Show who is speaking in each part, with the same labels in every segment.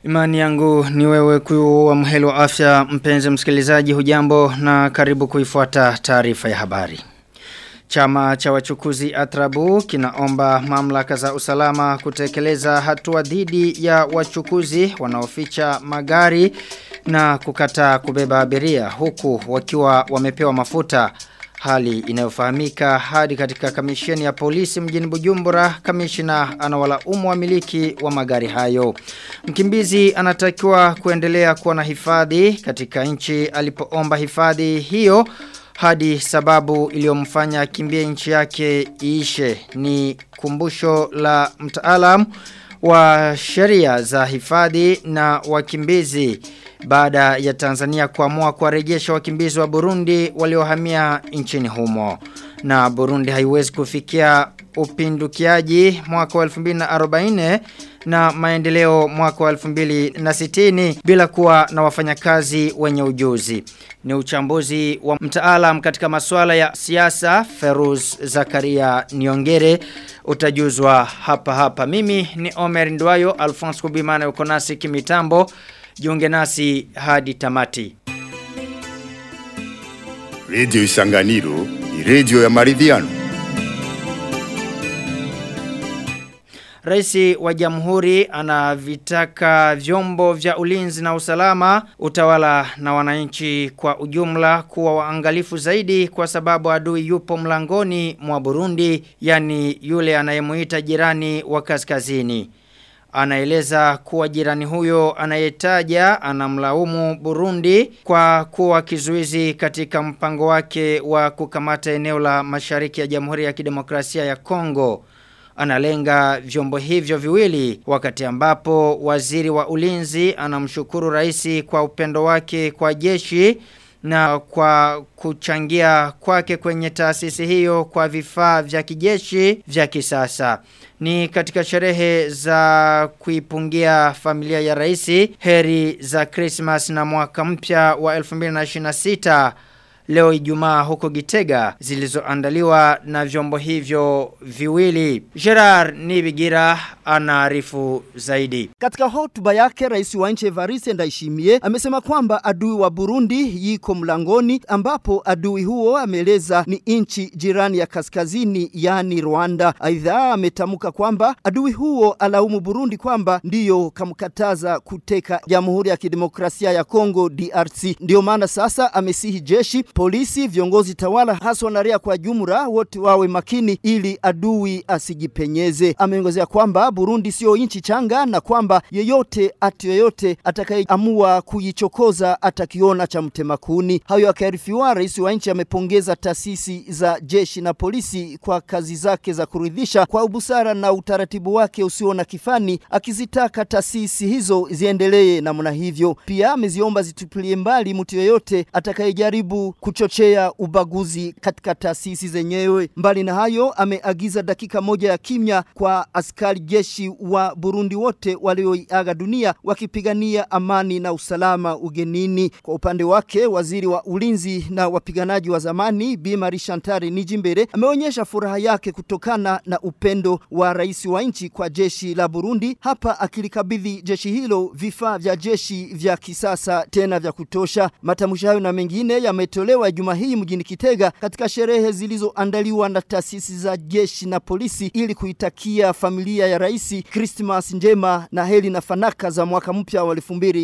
Speaker 1: Imani yangu ni wewe kuwa mhelo wa afya, mpenzi msikilizaji, hujambo na karibu kuifuata taarifa ya habari. Chama cha wachukuzi Atrabu kinaomba mamlaka za usalama kutekeleza hatua dhidi ya wachukuzi wanaoficha magari na kukataa kubeba abiria huku wakiwa wamepewa mafuta. Hali inayofahamika hadi katika kamisheni ya polisi mjini Bujumbura. Kamishina anawalaumu wamiliki wa magari hayo. Mkimbizi anatakiwa kuendelea kuwa na hifadhi katika nchi alipoomba hifadhi hiyo hadi sababu iliyomfanya kimbie nchi yake iishe. Ni kumbusho la mtaalamu wa sheria za hifadhi na wakimbizi baada ya Tanzania kuamua kuwarejesha wakimbizi wa Burundi waliohamia nchini humo. Na Burundi haiwezi kufikia upindukiaji mwaka wa 2040 na maendeleo mwaka wa 2060 bila kuwa na wafanyakazi wenye ujuzi. Ni uchambuzi wa mtaalam katika masuala ya siasa Feruz Zakaria Niongere, utajuzwa hapa. Mimi ni Omer Ndwayo, Alphonse Kubimana yuko nasi kimitambo. Jiunge nasi hadi tamati.
Speaker 2: Radio Isanganiro ni radio ya maridhiano.
Speaker 1: Raisi wa Jamhuri anavitaka vyombo vya ulinzi na usalama, utawala na wananchi kwa ujumla kuwa waangalifu zaidi kwa sababu adui yupo mlangoni mwa Burundi, yani yule anayemuita jirani wa kaskazini. Anaeleza kuwa jirani huyo anayetaja anamlaumu Burundi kwa kuwa kizuizi katika mpango wake wa kukamata eneo la mashariki ya Jamhuri ya Kidemokrasia ya Kongo. Analenga vyombo hivyo viwili wakati ambapo waziri wa ulinzi anamshukuru raisi kwa upendo wake kwa jeshi na kwa kuchangia kwake kwenye taasisi hiyo kwa vifaa vya kijeshi vya kisasa. Ni katika sherehe za kuipungia familia ya raisi heri za Christmas na mwaka mpya wa 2026 leo Ijumaa huko Gitega zilizoandaliwa na vyombo hivyo viwili. Gerard Nibigira anaarifu zaidi.
Speaker 3: Katika hotuba yake rais wa nchi Evariste Ndayishimiye amesema kwamba adui wa Burundi yiko mlangoni, ambapo adui huo ameeleza ni nchi jirani ya kaskazini yani Rwanda. Aidha ametamka kwamba adui huo alaumu Burundi kwamba ndiyo kamkataza kuteka Jamhuri ya Kidemokrasia ya Kongo DRC. Ndio maana sasa amesihi jeshi, polisi, viongozi tawala haswa na raia kwa jumla wote wawe makini ili adui asijipenyeze. Ameongezea kwamba Burundi sio nchi changa na kwamba yeyote atakayeamua kuichokoza atakiona cha mtemakuni. Hayo akaarifiwa rais wa nchi amepongeza taasisi za jeshi na polisi kwa kazi zake za kuridhisha kwa ubusara na utaratibu wake usio na kifani, akizitaka taasisi hizo ziendelee namna hivyo. Pia ameziomba zitupilie mbali mtu yeyote atakayejaribu kuchochea ubaguzi katika taasisi zenyewe. Mbali na hayo ameagiza dakika moja ya kimya kwa askari jeshi wa Burundi wote walioaga dunia wakipigania amani na usalama ugenini. Kwa upande wake waziri wa ulinzi na wapiganaji wa zamani Bi Marie Chantal Nijimbere ameonyesha furaha yake kutokana na upendo wa rais wa nchi kwa jeshi la Burundi, hapa akilikabidhi jeshi hilo vifaa vya jeshi vya kisasa tena vya kutosha. Matamshi hayo na mengine yametolewa Ijumaa hii mjini Gitega katika sherehe zilizoandaliwa na taasisi za jeshi na polisi ili kuitakia familia ya rais Christmas njema na heri na fanaka za mwaka mpya wa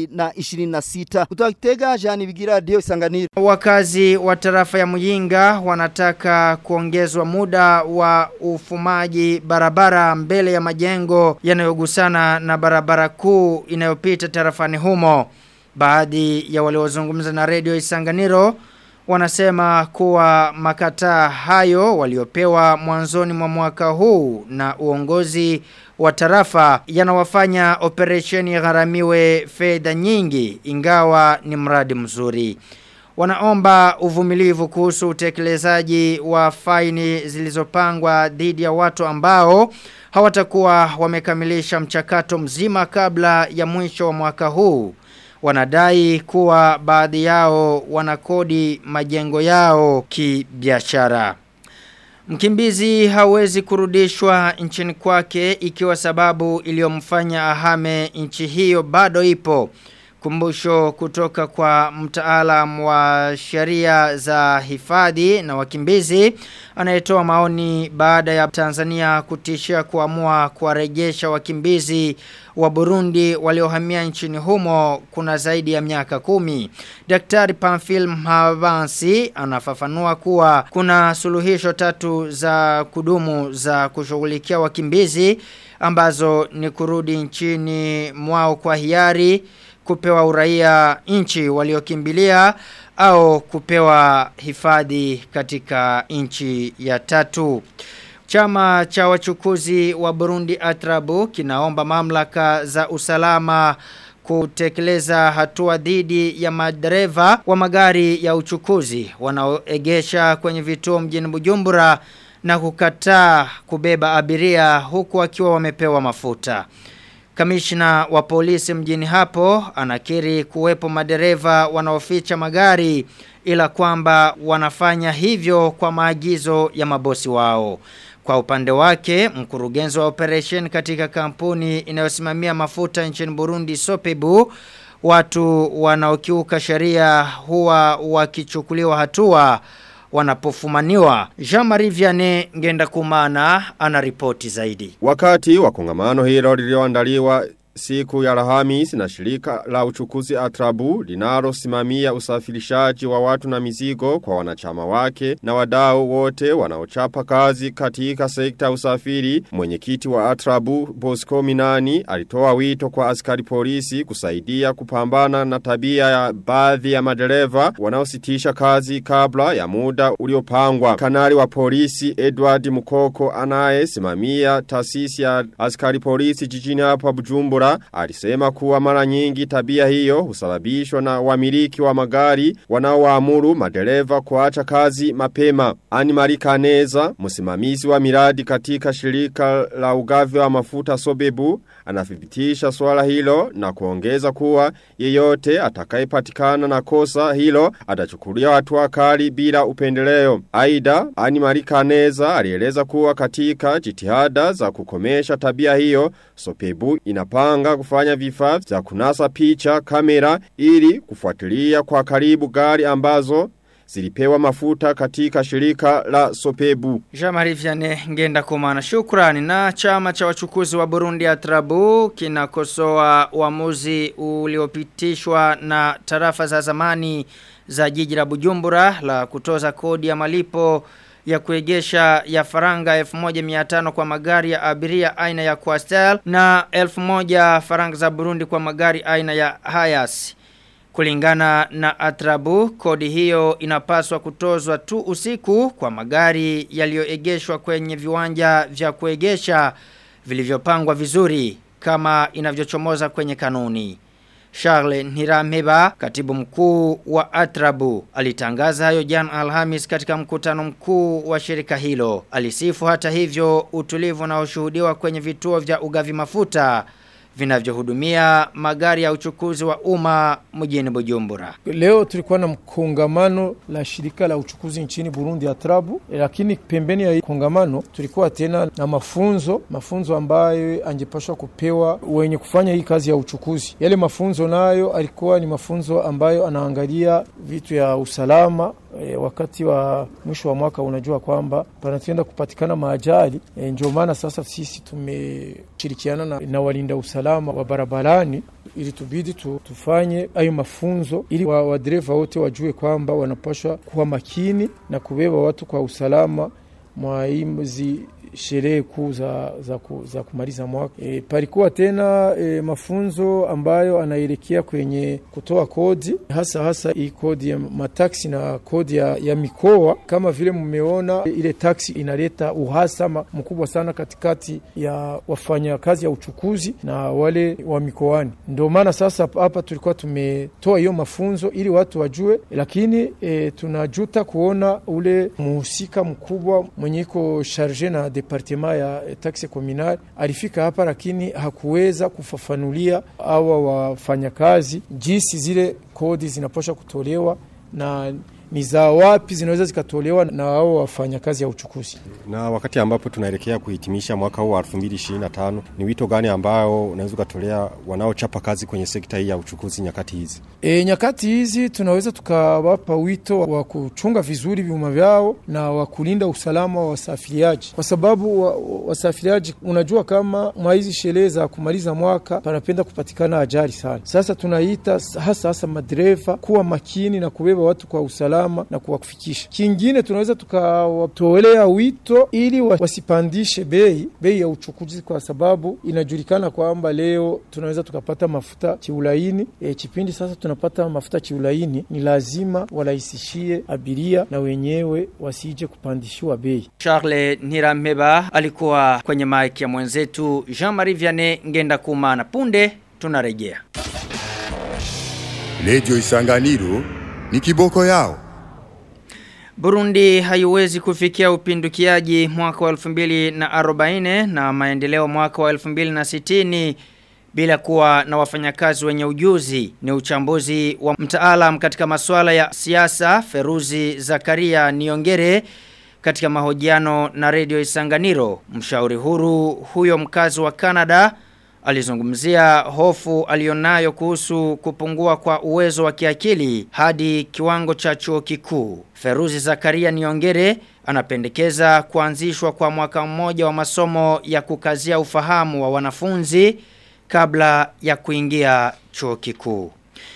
Speaker 3: 2026. Kutoka Gitega, Jean Bigira, Radio Isanganiro.
Speaker 1: Wakazi wa tarafa ya Muyinga wanataka kuongezwa muda wa ufumaji barabara mbele ya majengo yanayogusana na barabara kuu inayopita tarafani humo. Baadhi ya waliozungumza na Radio Isanganiro wanasema kuwa makataa hayo waliopewa mwanzoni mwa mwaka huu na uongozi wa tarafa yanawafanya operesheni gharamiwe fedha nyingi ingawa ni mradi mzuri. Wanaomba uvumilivu kuhusu utekelezaji wa faini zilizopangwa dhidi ya watu ambao hawatakuwa wamekamilisha mchakato mzima kabla ya mwisho wa mwaka huu. Wanadai kuwa baadhi yao wanakodi majengo yao kibiashara. Mkimbizi hawezi kurudishwa nchini kwake ikiwa sababu iliyomfanya ahame nchi hiyo bado ipo. Kumbusho kutoka kwa mtaalam wa sheria za hifadhi na wakimbizi anayetoa maoni baada ya Tanzania kutishia kuamua kuwarejesha wakimbizi wa Burundi waliohamia nchini humo kuna zaidi ya miaka 10. Daktari Pamphile Mhavansi anafafanua kuwa kuna suluhisho 3 za kudumu za kushughulikia wakimbizi ambazo ni kurudi nchini mwao kwa hiari, kupewa uraia nchi waliokimbilia au kupewa hifadhi katika nchi ya 3. Chama cha wachukuzi wa Burundi Atrabu kinaomba mamlaka za usalama kutekeleza hatua dhidi ya madereva wa magari ya uchukuzi wanaoegesha kwenye vituo mjini Bujumbura na kukataa kubeba abiria huku wakiwa wamepewa mafuta. Kamishna wa polisi mjini hapo anakiri kuwepo madereva wanaoficha magari ila kwamba wanafanya hivyo kwa maagizo ya mabosi wao. Kwa upande wake, mkurugenzi wa operation katika kampuni inayosimamia mafuta nchini Burundi Sopebu, watu wanaokiuka sheria huwa wakichukuliwa hatua wanapofumaniwa. Jean-Marie Vianney Ngenda Kumana anaripoti zaidi.
Speaker 4: Wakati wa kongamano hilo lilioandaliwa siku ya Alhamisi na shirika la uchukuzi Atrabu linalosimamia usafirishaji wa watu na mizigo kwa wanachama wake na wadau wote wanaochapa kazi katika sekta usafiri, mwenyekiti wa Atrabu Bosco Minani alitoa wito kwa askari polisi kusaidia kupambana na tabia ya baadhi ya madereva wanaositisha kazi kabla ya muda uliopangwa. Kanali wa polisi Edward Mukoko anayesimamia taasisi ya askari polisi jijini hapa Bujumbura alisema kuwa mara nyingi tabia hiyo husababishwa na wamiliki wa magari wanaowaamuru madereva kuacha kazi mapema. Anne-Marie Kaneza, msimamizi wa miradi katika shirika la ugavi wa mafuta Sobebu, anathibitisha swala hilo na kuongeza kuwa yeyote atakayepatikana na kosa hilo atachukuliwa hatua kali bila upendeleo. Aidha, Anne-Marie Kaneza alieleza kuwa katika jitihada za kukomesha tabia hiyo, Sobebu inapanga kufanya vifaa vya kunasa picha kamera ili kufuatilia kwa karibu gari ambazo zilipewa mafuta katika shirika la Sopebu.
Speaker 1: Jean-Marie Vianney Ngenda Kumana, shukrani. Na chama cha wachukuzi wa Burundi Atrabu kinakosoa uamuzi uliopitishwa na tarafa za zamani za jiji la Bujumbura la kutoza kodi ya malipo ya kuegesha ya faranga 1500 kwa magari ya abiria aina ya Coaster na 1000 faranga za Burundi kwa magari aina ya Hayas. Kulingana na Atrabu, kodi hiyo inapaswa kutozwa tu usiku kwa magari yaliyoegeshwa kwenye viwanja vya kuegesha vilivyopangwa vizuri kama inavyochomoza kwenye kanuni. Charles Nirameba, katibu mkuu wa Atrabu, alitangaza hayo jana Alhamis katika mkutano mkuu wa shirika hilo. Alisifu hata hivyo utulivu unaoshuhudiwa kwenye vituo vya ugavi mafuta vinavyohudumia magari ya uchukuzi wa umma mjini Bujumbura.
Speaker 5: Leo tulikuwa na mkongamano la shirika la uchukuzi nchini Burundi Atrabu, lakini pembeni ya kongamano tulikuwa tena na mafunzo ambayo angepashwa kupewa wenye kufanya hii kazi ya uchukuzi. Yale mafunzo nayo alikuwa ni mafunzo ambayo anaangalia vitu ya usalama. Wakati wa mwisho wa mwaka unajua kwamba panatenda kupatikana maajali, ndio maana sasa sisi tumeshirikiana na walinda usalama wa barabarani ili tubidi tufanye hayo mafunzo ili wadereva wote wajue kwamba wanapaswa kuwa makini na kubeba watu kwa usalama mwa hizi sherehe kuu za kumaliza mwaka. Palikuwa tena mafunzo ambayo anaelekea kwenye kutoa kodi, hasa hii kodi ya mataksi na kodi ya mikoa. Kama vile mmeona ile taksi inaleta uhasama mkubwa sana katikati ya wafanyakazi ya uchukuzi na wale wa mikoani. Ndio maana sasa hapa tulikuwa tumetoa hiyo mafunzo ili watu wajue, lakini tunajuta kuona ule muhusika mkubwa mwenye iko charge na departement ya taxe communale alifika hapa, lakini hakuweza kufafanulia hawa wafanyakazi jinsi zile kodi zinapaswa kutolewa na ni za wapi zinaweza zikatolewa na hao wafanyakazi ya uchukuzi.
Speaker 4: Na wakati ambapo tunaelekea kuhitimisha mwaka huu wa 2025, ni wito gani ambao unaweza kutolea wanaochapa kazi kwenye sekta hii ya uchukuzi nyakati hizi?
Speaker 5: Nyakati hizi tunaweza tukawapa wito wa kuchunga vizuri vyuma vyao na wa kulinda usalama wa wasafiriaji, kwa sababu wasafiriaji unajua kama maizi sherehe za kumaliza mwaka panapenda kupatikana ajali sana. Sasa tunaita hasa madereva kuwa makini na kubeba watu kwa usalama na kuwafikisha. Kingine tunaweza tukawatolea wito ili wasipandishe bei ya uchukuzi, kwa sababu inajulikana kwamba leo tunaweza tukapata mafuta kiulaini. Kipindi sasa tunapata mafuta kiulaini, ni lazima walahisishie abiria na wenyewe wasije kupandishiwa bei.
Speaker 1: Charles Nirameba alikuwa kwenye mic ya mwenzetu Jean-Marie Vianney Ngenda Kuma, na punde tunarejea.
Speaker 2: Radio Isanganiro ni kiboko yao.
Speaker 1: Burundi haiwezi kufikia upindukiaji mwaka wa 2040 na maendeleo mwaka wa 2060 bila kuwa na wafanyakazi wenye ujuzi. Ni uchambuzi wa mtaalam katika masuala ya siasa Feruzi Zakaria Niongere katika mahojiano na Radio Isanganiro. Mshauri huru huyo mkazi wa Canada alizungumzia hofu alionayo kuhusu kupungua kwa uwezo wa kiakili hadi kiwango cha chuo kikuu. Feruzi Zakaria Niongere anapendekeza kuanzishwa kwa mwaka mmoja wa masomo ya kukazia ufahamu wa wanafunzi kabla ya kuingia chuo kikuu.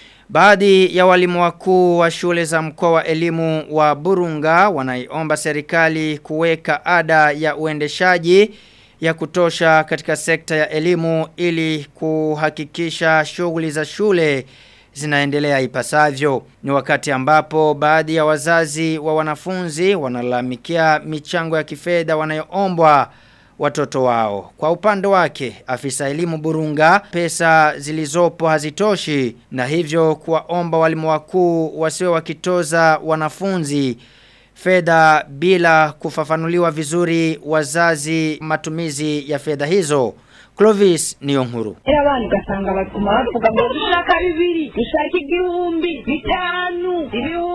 Speaker 1: Baadhi ya walimu wakuu wa shule za mkoa wa elimu wa Burunga wanaiomba serikali kuweka ada ya uendeshaji ya kutosha katika sekta ya elimu ili kuhakikisha shughuli za shule zinaendelea ipasavyo. Ni wakati ambapo baadhi ya wazazi wa wanafunzi wanalalamikia michango ya kifedha wanayoombwa watoto wao. Kwa upande wake, afisa elimu Burunga, pesa zilizopo hazitoshi na hivyo kuwaomba walimu wakuu wasiwe wakitoza wanafunzi fedha bila kufafanuliwa vizuri wazazi matumizi ya fedha hizo. Clovis Niyonkuru.
Speaker 6: Abana ugasanga batuma bavuga ngo dushaka 2, dushaka 1000, 5,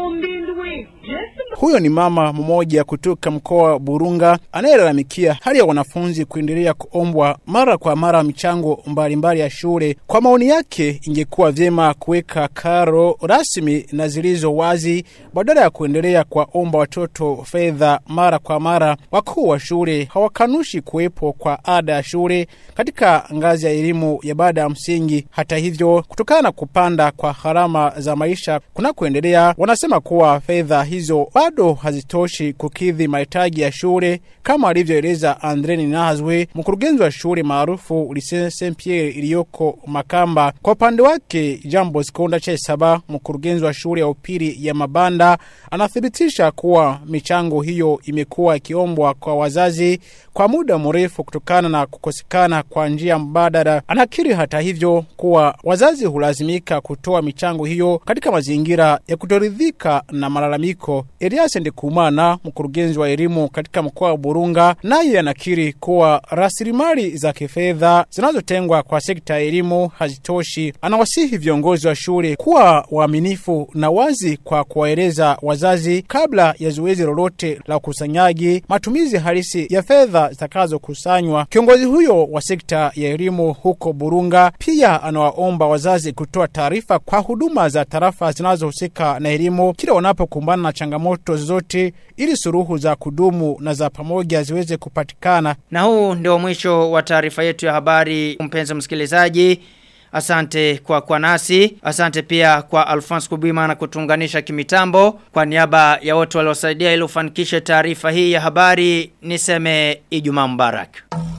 Speaker 6: 1000.
Speaker 7: Huyo ni mama mmoja kutoka mkoa wa Burunga anayelalamikia hali ya wanafunzi kuendelea kuombwa mara kwa mara michango mbalimbali ya shule. Kwa maoni yake, ingekuwa vyema kuweka karo rasmi na zilizo wazi badala ya kuendelea kuwaomba watoto fedha mara kwa mara. Wakuu wa shule hawakanushi kuwepo kwa ada ya shule katika ngazi ya elimu ya baada ya msingi. Hata hivyo, kutokana na kupanda kwa gharama za maisha kunakoendelea, wanasema kuwa fedha hizo bado hazitoshi kukidhi mahitaji ya shule, kama alivyoeleza Andreni Nahazwe, mkurugenzi wa shule maarufu Lycée Saint-Pierre iliyoko Makamba. Kwa upande wake, Jambo Sikonda Chesaba, mkurugenzi wa shule ya upili ya Mabanda, anathibitisha kuwa michango hiyo imekuwa ikiombwa kwa wazazi kwa muda mrefu kutokana na kukosekana kwa njia mbadala. Anakiri hata hivyo kuwa wazazi hulazimika kutoa michango hiyo katika mazingira ya kutoridhika na malalamiko. Elias Ndikumana, mkurugenzi wa elimu katika mkoa wa Burunga, naye anakiri kuwa rasilimali za kifedha zinazotengwa kwa sekta ya elimu hazitoshi. Anawasihi viongozi wa shule kuwa waaminifu na wazi kwa kuwaeleza wazazi kabla ya zoezi lolote la ukusanyaji matumizi halisi ya fedha zitakazokusanywa. Kiongozi huyo wa sekta ya elimu huko Burunga pia anawaomba wazazi kutoa taarifa kwa huduma za tarafa zinazohusika na elimu kila wanapokumbana na changamoto zote ili suluhu za kudumu na za pamoja ziweze kupatikana.
Speaker 1: Na huu ndio mwisho wa taarifa yetu ya habari, mpenzi msikilizaji. Asante kwa nasi. Asante pia kwa Alphonse Kubima na kutunganisha kimitambo. Kwa niaba ya wote waliosaidia ili ufanikishe taarifa hii ya habari, niseme Ijumaa Mubarak.